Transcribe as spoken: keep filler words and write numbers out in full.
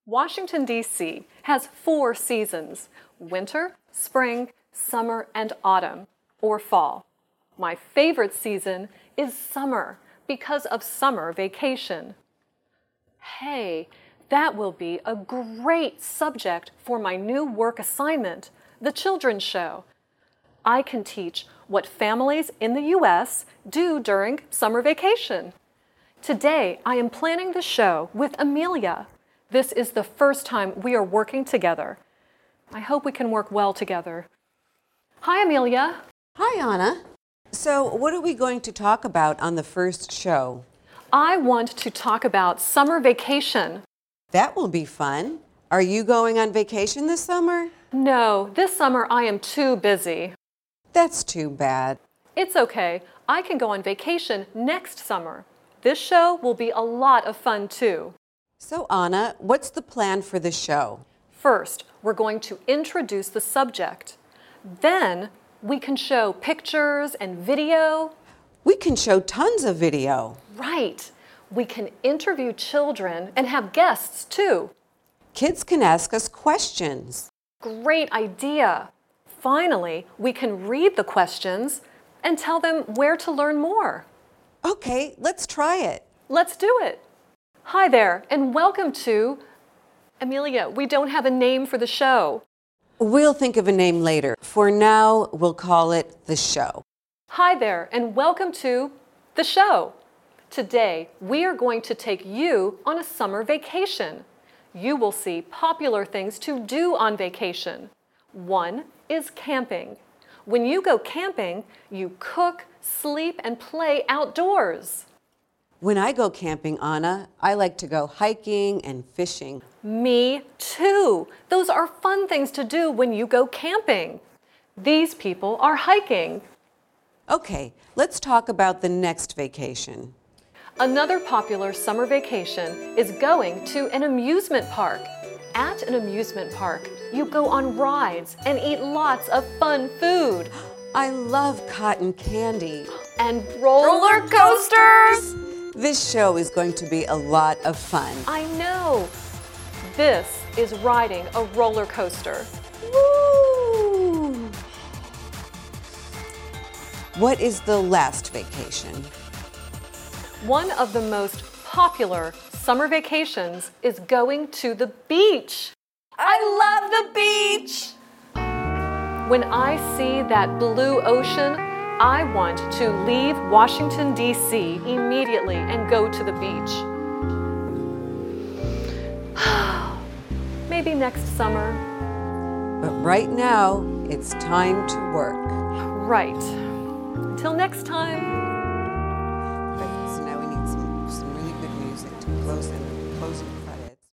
Washington, D C has four seasons: winter, spring, summer, and autumn, or fall. My favorite season is summer because of summer vacation. Hey, that will be a great subject for my new work assignment, The Children's Show. I can teach what families in the U S do during summer vacation. Today, I am planning the show with Amelia. This is the first time we are working together. I hope we can work well together. Hi, Amelia. Hi, Anna. So, what are we going to talk about on the first show? I want to talk about summer vacation. That will be fun. Are you going on vacation this summer? No, this summer I am too busy. That's too bad. It's okay. I can go on vacation next summer. This show will be a lot of fun too. So, Anna, what's the plan for the show? First, we're going to introduce the subject. Then, we can show pictures and video. We can show tons of video. Right. We can interview children and have guests too. Kids can ask us questions. Great idea. Finally, we can read the questions and tell them where to learn more. Okay, let's try it. Let's do it. Hi there, and welcome to... Amelia, we don't have a name for the show. We'll think of a name later. For now, we'll call it The Show. Hi there, and welcome to The Show. Today, we are going to take you on a summer vacation. You will see popular things to do on vacation. One is camping. When you go camping, you cook, sleep, and play outdoors. When I go camping, Anna, I like to go hiking and fishing. Me too. Those are fun things to do when you go camping. These people are hiking. Okay, let's talk about the next vacation. Another popular summer vacation is going to an amusement park. At an amusement park, you go on rides and eat lots of fun food. I love cotton candy. And roller coasters! This show is going to be a lot of fun. I know. This is riding a roller coaster. Woo! What is the last vacation? One of the most popular summer vacations is going to the beach. I love the beach! When I see that blue ocean, I want to leave Washington, D C immediately and go to the beach. Maybe next summer. But right now, it's time to work. Right. Until next time.